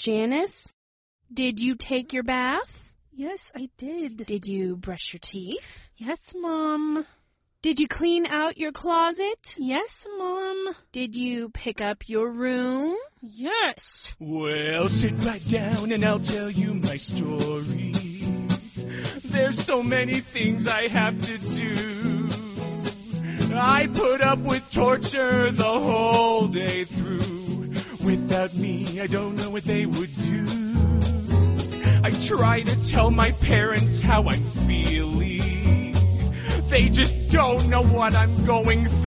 Janice, did you take your bath? Yes, I did. Did you brush your teeth? Yes, Mom. Did you clean out your closet? Yes, Mom. Did you pick up your room? Yes. Well, sit right down and I'll tell you my story. There's so many things I have to do. I put up with torture the whole day through. Without me, I don't know what they would do. I try to tell my parents how I'm feeling. They just don't know what I'm going through.